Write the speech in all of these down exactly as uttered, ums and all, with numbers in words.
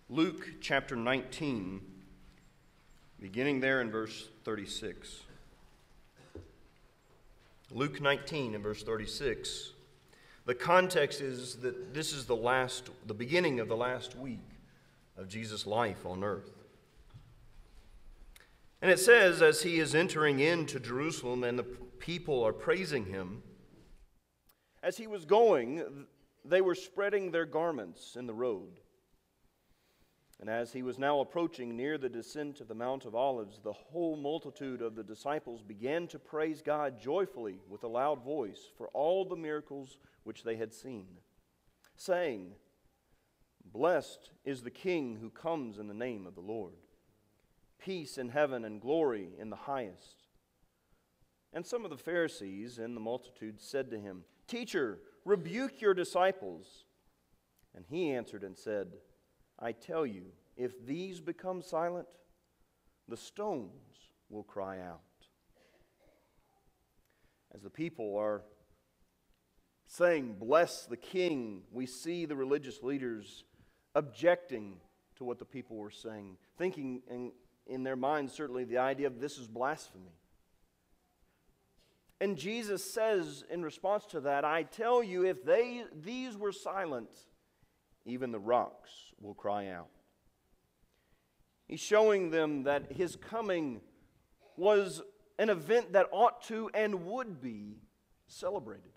Luke chapter nineteen, beginning there in verse thirty-six. Luke nineteen and verse thirty-six. The context is that this is the last, the beginning of the last week of Jesus' life on earth. And it says, as he is entering into Jerusalem and the people are praising him, as he was going, they were spreading their garments in the road. And as he was now approaching near the descent of the Mount of Olives, the whole multitude of the disciples began to praise God joyfully with a loud voice for all the miracles which they had seen, saying, "Blessed is the King who comes in the name of the Lord. Peace in heaven and glory in the highest." And some of the Pharisees in the multitude said to him, "Teacher, rebuke your disciples." And he answered and said, "I tell you, if these become silent, the stones will cry out." As the people are saying, "Bless the King," we see the religious leaders objecting to what the people were saying, thinking in, in their minds certainly the idea of this is blasphemy. And Jesus says in response to that, "I tell you, if they these were silent, even the rocks will cry out." He's showing them that his coming was an event that ought to and would be celebrated.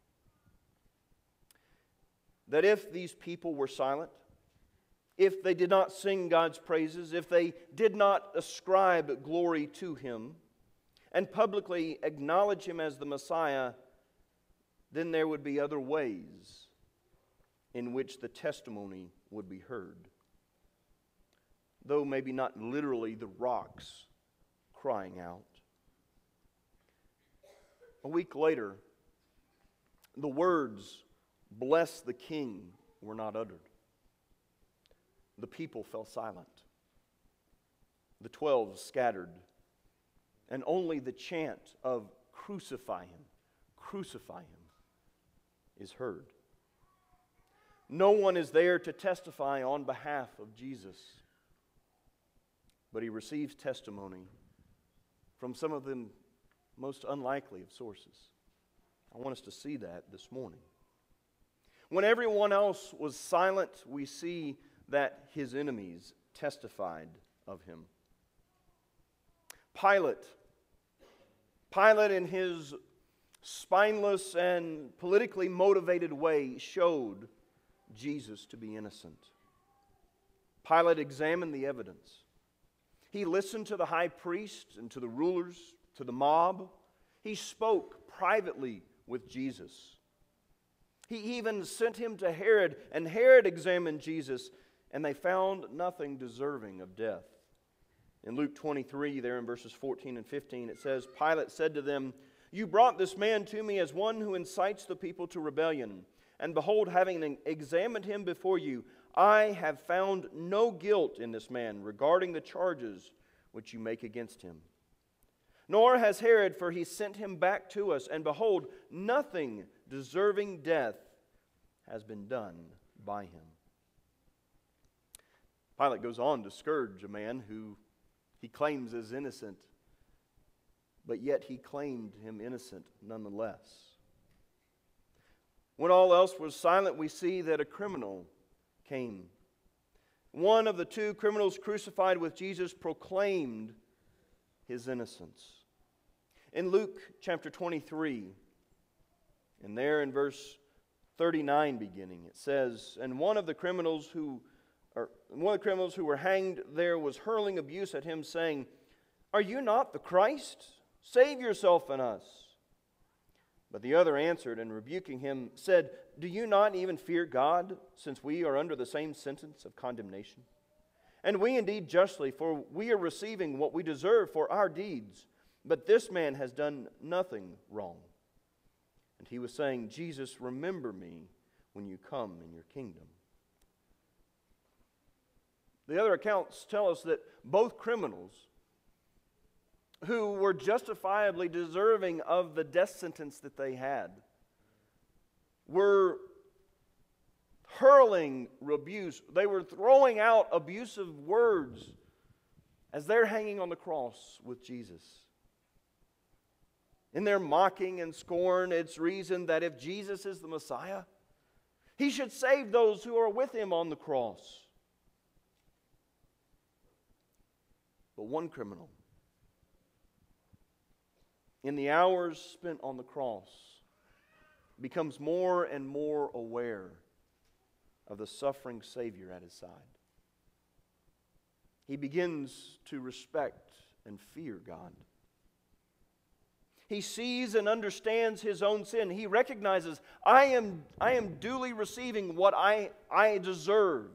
That if these people were silent, if they did not sing God's praises, if they did not ascribe glory to him and publicly acknowledge him as the Messiah, then there would be other ways in which the testimony would be heard. Though maybe not literally the rocks crying out. A week later, the words, "Bless the King," were not uttered. The people fell silent. The twelve scattered. And only the chant of "Crucify him, crucify him" is heard. No one is there to testify on behalf of Jesus. But he receives testimony from some of the most unlikely of sources. I want us to see that this morning. When everyone else was silent, we see that his enemies testified of him. Pilate, Pilate in his spineless and politically motivated way showed Jesus to be innocent. Pilate examined the evidence. He listened to the high priest and to the rulers, to the mob. He spoke privately with Jesus. He even sent him to Herod, and Herod examined Jesus, and they found nothing deserving of death. In Luke twenty-three, there in verses fourteen and fifteen, it says, "Pilate said to them, 'You brought this man to me as one who incites the people to rebellion. And behold, having examined him before you, I have found no guilt in this man regarding the charges which you make against him. Nor has Herod, for he sent him back to us, and behold, nothing deserving death has been done by him.'" Pilate goes on to scourge a man who he claims is innocent, but yet he claimed him innocent nonetheless. When all else was silent, we see that a criminal came. One of the two criminals crucified with Jesus proclaimed his innocence. In Luke chapter twenty-three, and there in verse thirty-nine beginning, it says, "And one of the criminals who or one of the criminals who were hanged there was hurling abuse at him, saying, 'Are you not the Christ? Save yourself and us.' But the other answered and rebuking him said, 'Do you not even fear God, since we are under the same sentence of condemnation? And we indeed justly, for we are receiving what we deserve for our deeds. But this man has done nothing wrong.' And he was saying, 'Jesus, remember me when you come in your kingdom.'" The other accounts tell us that both criminals, who were justifiably deserving of the death sentence that they had, were hurling abuse. They were throwing out abusive words as they're hanging on the cross with Jesus. In their mocking and scorn, it's reasoned that if Jesus is the Messiah, He should save those who are with Him on the cross. But one criminal, in the hours spent on the cross, becomes more and more aware of the suffering Savior at his side. He begins to respect and fear God. He sees and understands his own sin. He recognizes, I am, I am duly receiving what I, I deserve.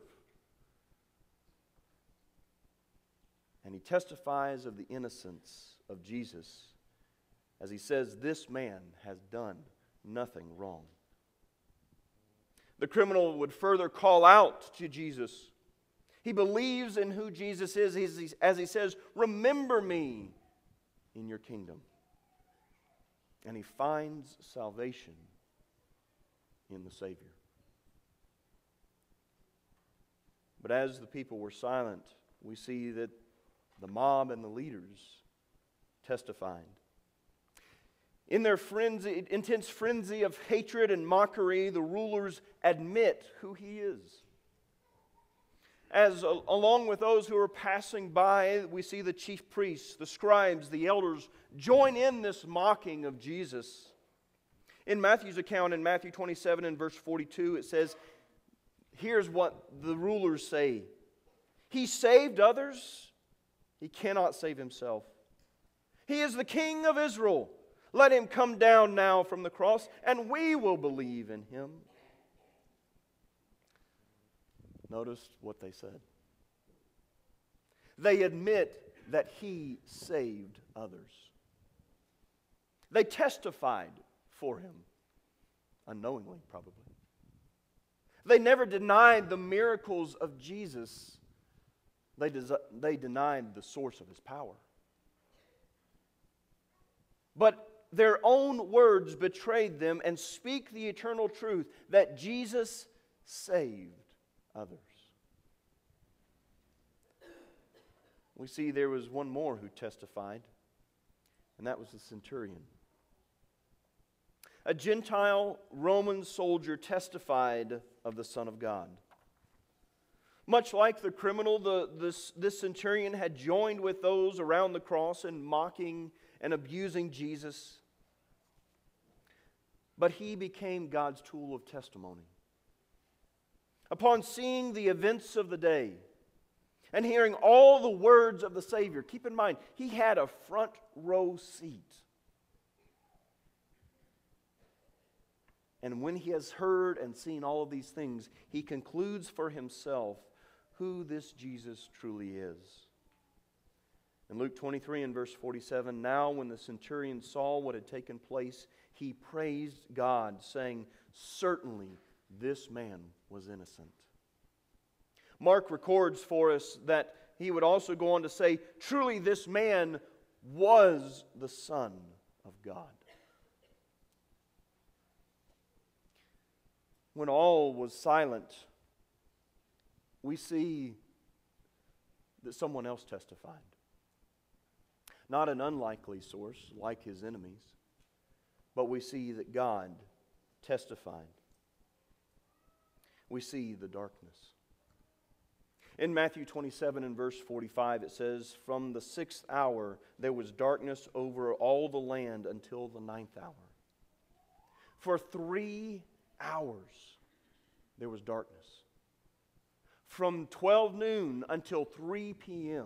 And he testifies of the innocence of Jesus as he says, this man has done nothing wrong. The criminal would further call out to Jesus. He believes in who Jesus is as he says, remember me in your kingdom. And he finds salvation in the Savior. But as the people were silent, we see that the mob and the leaders testified. In their frenzy, intense frenzy of hatred and mockery, the rulers admit who he is. As uh, along with those who are passing by, we see the chief priests, the scribes, the elders join in this mocking of Jesus. In Matthew's account, in Matthew twenty-seven and verse forty-two, it says, here's what the rulers say. He saved others, he cannot save himself. He is the King of Israel. Let him come down now from the cross, and we will believe in him. Notice what they said. They admit that he saved others. They testified for him, unknowingly probably. They never denied the miracles of Jesus. They, des- they denied the source of his power. But their own words betrayed them and speak the eternal truth that Jesus saved others. We see there was one more who testified, and that was the centurion. A Gentile Roman soldier testified of the Son of God. Much like the criminal, the, this, this centurion had joined with those around the cross in mocking and abusing Jesus. But he became God's tool of testimony. Upon seeing the events of the day and hearing all the words of the Savior, keep in mind, he had a front row seat. And when he has heard and seen all of these things, he concludes for himself who this Jesus truly is. In Luke twenty-three and verse forty-seven, now when the centurion saw what had taken place, he praised God, saying, certainly this man was innocent. Mark records for us that he would also go on to say, truly this man was the Son of God. When all was silent, we see that someone else testified. Not an unlikely source like his enemies, but we see that God testified. We see the darkness. In Matthew twenty-seven and verse forty-five, it says, from the sixth hour there was darkness over all the land until the ninth hour. For three hours there was darkness. From twelve noon until three p.m.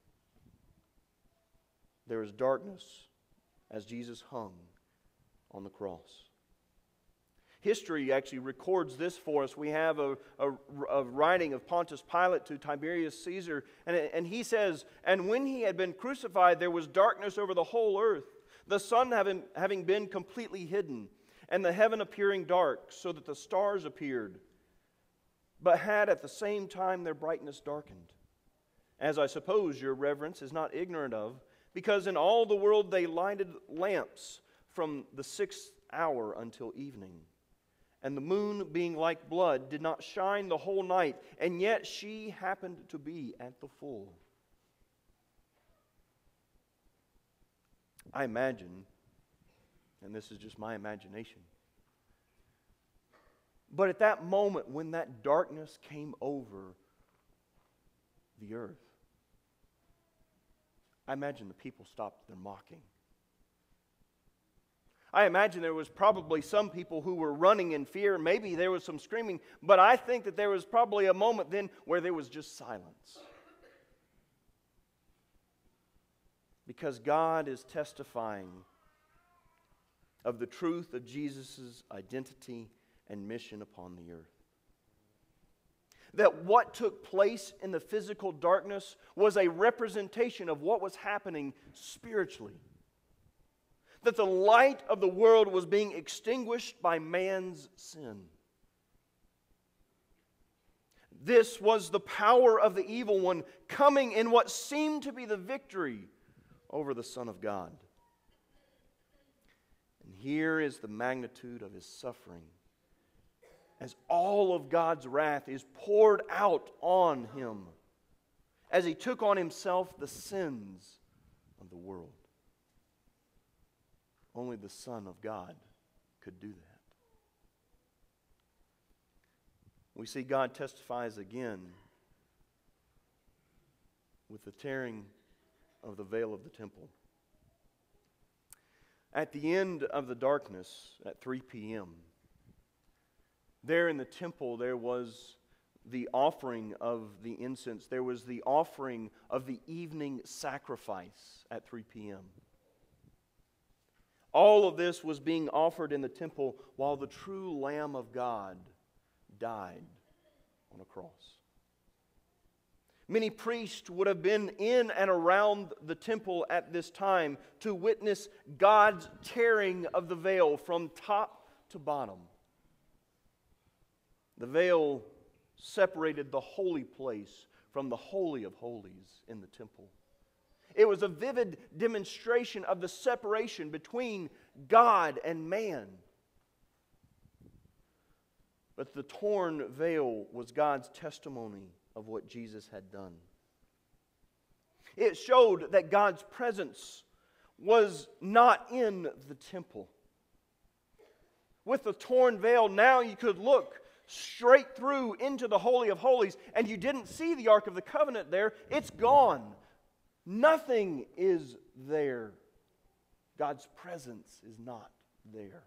there was darkness as Jesus hung on the cross. History actually records this for us. We have a, a, a writing of Pontius Pilate to Tiberius Caesar, and, and he says, and when he had been crucified, there was darkness over the whole earth, the sun having, having been completely hidden, and the heaven appearing dark, so that the stars appeared, but had at the same time their brightness darkened. As I suppose your reverence is not ignorant of, because in all the world they lighted lamps from the sixth hour until evening. and the moon, being like blood, did not shine the whole night, and yet she happened to be at the full. I imagine, and this is just my imagination, but at that moment when that darkness came over the earth, I imagine the people stopped their mocking. I imagine there was probably some people who were running in fear. Maybe there was some screaming, but I think that there was probably a moment then where there was just silence. Because God is testifying of the truth of Jesus' identity and mission upon the earth. That what took place in the physical darkness was a representation of what was happening spiritually. That the light of the world was being extinguished by man's sin. This was the power of the evil one coming in what seemed to be the victory over the Son of God. And here is the magnitude of His suffering, as all of God's wrath is poured out on Him, as He took on Himself the sins of the world. Only the Son of God could do that. We see God testifies again with the tearing of the veil of the temple. At the end of the darkness, at three p.m., there in the temple there was the offering of the incense. There was the offering of the evening sacrifice at three p.m. All of this was being offered in the temple while the true Lamb of God died on a cross. Many priests would have been in and around the temple at this time to witness God's tearing of the veil from top to bottom. The veil separated the holy place from the Holy of Holies in the temple. It was a vivid demonstration of the separation between God and man. But the torn veil was God's testimony of what Jesus had done. It showed that God's presence was not in the temple. With the torn veil, now you could look straight through into the Holy of Holies, and you didn't see the Ark of the Covenant there. It's gone. Nothing is there. God's presence is not there.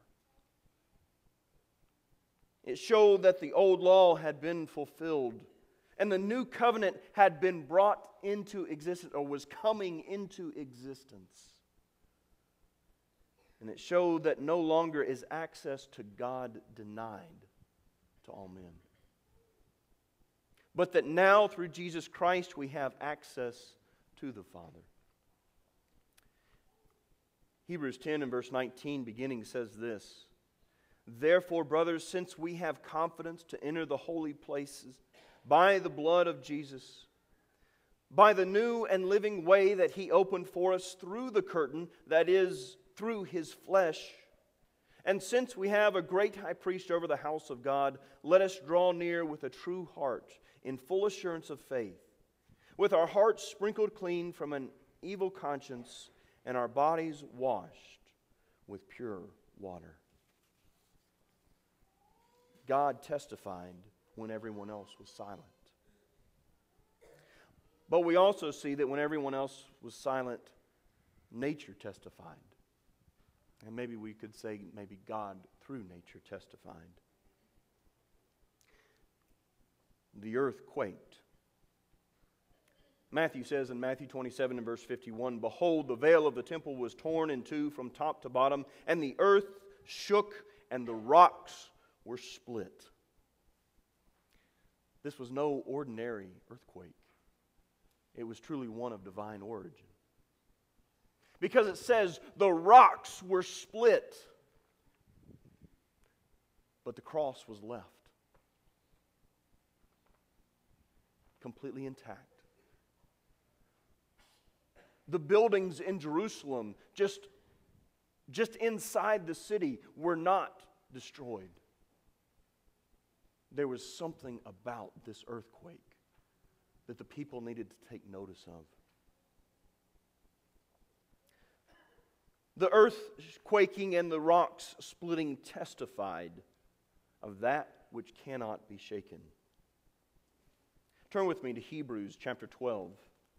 It showed that the old law had been fulfilled and the new covenant had been brought into existence, or was coming into existence. And it showed that no longer is access to God denied to all men, but that now through Jesus Christ we have access to the Father. Hebrews ten and verse nineteen beginning says this: Therefore, brothers, since we have confidence to enter the holy places by the blood of Jesus, by the new and living way that He opened for us through the curtain, that is, through His flesh, and since we have a great high priest over the house of God, let us draw near with a true heart, in full assurance of faith, with our hearts sprinkled clean from an evil conscience, and our bodies washed with pure water. God testified when everyone else was silent. But we also see that when everyone else was silent, nature testified. And maybe we could say maybe God through nature testified. The earth quaked. Matthew says in Matthew twenty-seven and verse fifty-one, Behold, the veil of the temple was torn in two from top to bottom, and the earth shook, and the rocks were split. This was no ordinary earthquake. It was truly one of divine origin. Because it says the rocks were split, but the cross was left completely intact. The buildings in Jerusalem, just, just inside the city, were not destroyed. there was something about this earthquake that the people needed to take notice of. The earth quaking and the rocks splitting testified of that which cannot be shaken. Turn with me to Hebrews chapter twelve.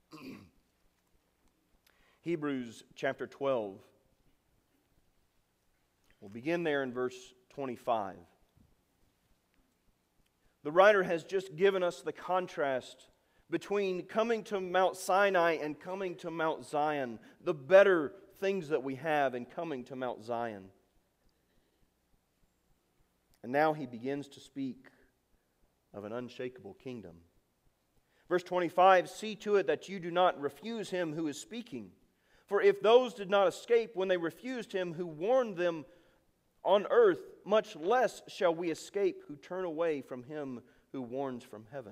Hebrews chapter twelve. We'll begin there in verse twenty-five. The writer has just given us the contrast between coming to Mount Sinai and coming to Mount Zion, the better things that we have in coming to Mount Zion. And now he begins to speak of an unshakable kingdom. Verse twenty-five, see to it that you do not refuse him who is speaking. For if those did not escape when they refused him who warned them on earth, much less shall we escape who turn away from him who warns from heaven.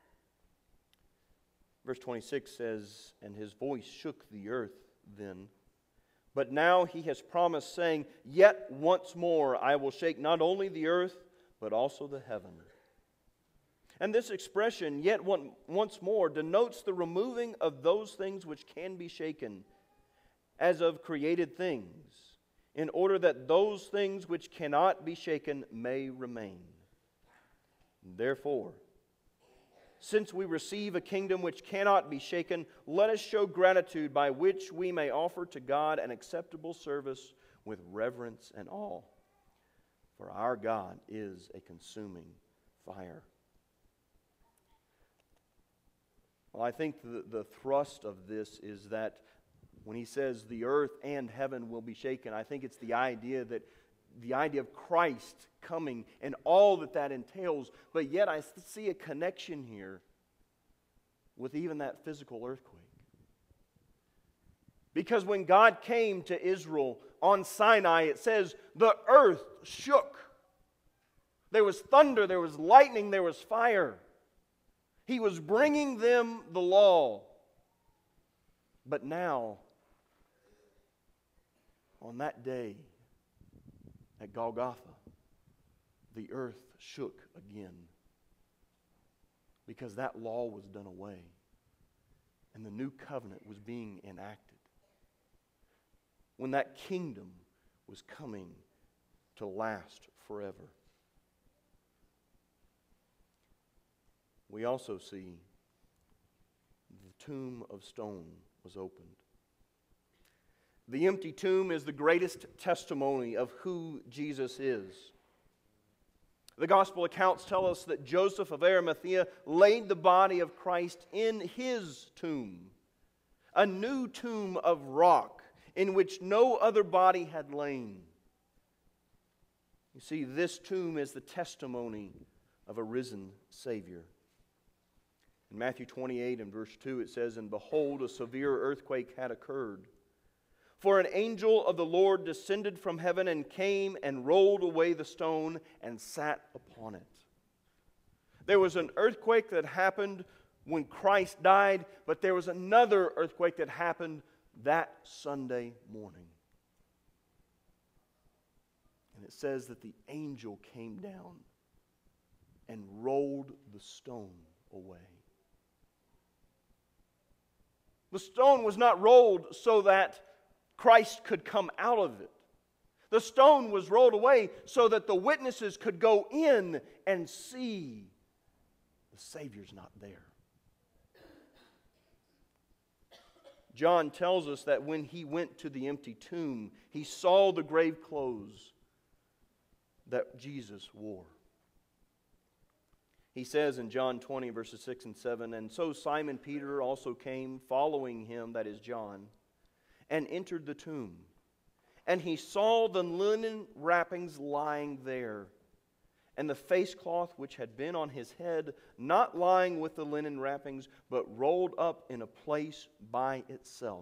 Verse twenty-six says, and his voice shook the earth then. But now he has promised, saying, yet once more I will shake not only the earth, but also the heaven. And this expression, yet one, once more, denotes the removing of those things which can be shaken, as of created things, in order that those things which cannot be shaken may remain. Therefore, since we receive a kingdom which cannot be shaken, let us show gratitude by which we may offer to God an acceptable service with reverence and awe. For our God is a consuming fire. Well, I think the, the thrust of this is that when he says the earth and heaven will be shaken, I think it's the idea that the idea of Christ coming and all that that entails, but yet I see a connection here with even that physical earthquake. Because when God came to Israel on Sinai, it says the earth shook. There was thunder, there was lightning, there was fire. He was bringing them the law. But now, on that day, at Golgotha, the earth shook again because that law was done away and the new covenant was being enacted. When that kingdom was coming to last forever. We also see the tomb of stone was opened. The empty tomb is the greatest testimony of who Jesus is. The gospel accounts tell us that Joseph of Arimathea laid the body of Christ in his tomb, a new tomb of rock in which no other body had lain. You see, this tomb is the testimony of a risen Savior. In Matthew twenty-eight and verse two it says, and behold, a severe earthquake had occurred. For an angel of the Lord descended from heaven and came and rolled away the stone and sat upon it. There was an earthquake that happened when Christ died, but there was another earthquake that happened that Sunday morning. And it says that the angel came down and rolled the stone away. The stone was not rolled so that Christ could come out of it. The stone was rolled away so that the witnesses could go in and see the Savior's not there. John tells us that when he went to the empty tomb, he saw the grave clothes that Jesus wore. He says in John twenty, verses six and seven, and so Simon Peter also came, following him, that is John, and entered the tomb. And he saw the linen wrappings lying there, and the face cloth which had been on his head, not lying with the linen wrappings, but rolled up in a place by itself.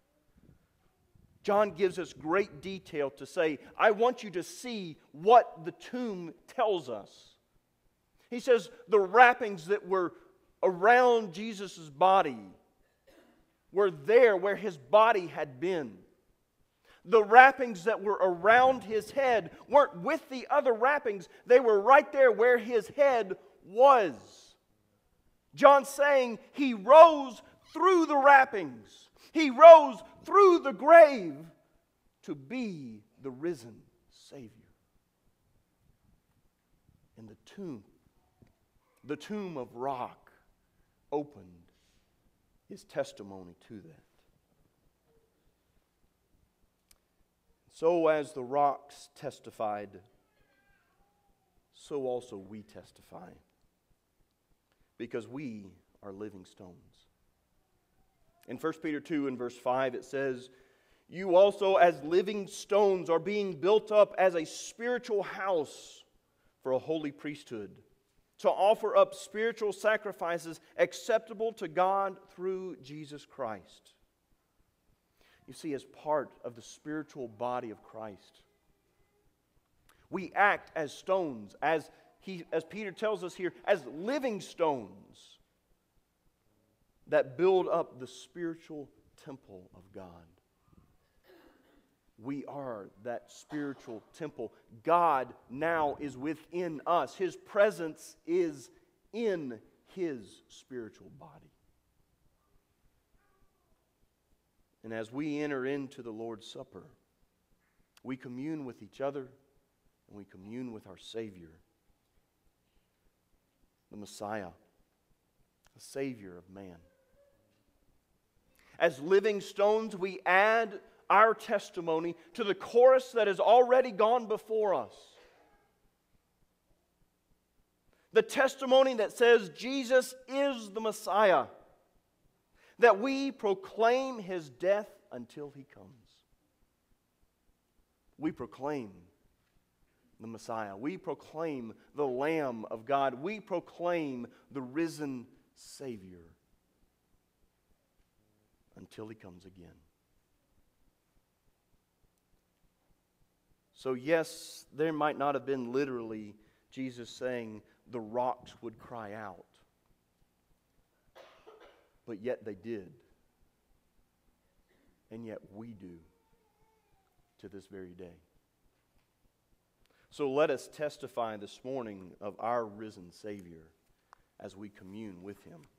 John gives us great detail to say, I want you to see what the tomb tells us. He says the wrappings that were around Jesus' body were there where his body had been. The wrappings that were around his head weren't with the other wrappings. They were right there where his head was. John's saying he rose through the wrappings. He rose through the grave to be the risen Savior. And the tomb, the tomb of rock, opened his testimony to that. So as the rocks testified, so also we testify, because we are living stones. In First Peter two and verse five it says, "You also as living stones are being built up as a spiritual house for a holy priesthood, to offer up spiritual sacrifices acceptable to God through Jesus Christ." You see, as part of the spiritual body of Christ, we act as stones, as he, as Peter tells us here, as living stones that build up the spiritual temple of God. We are that spiritual temple. God now is within us. His presence is in His spiritual body. And as we enter into the Lord's Supper, we commune with each other and we commune with our Savior, the Messiah, the Savior of man. As living stones, we add our testimony to the chorus that has already gone before us. The testimony that says Jesus is the Messiah, that we proclaim His death until He comes. We proclaim the Messiah. We proclaim the Lamb of God. We proclaim the risen Savior until He comes again. So yes, there might not have been literally Jesus saying the rocks would cry out. But yet they did. And yet we do to this very day. So let us testify this morning of our risen Savior as we commune with Him.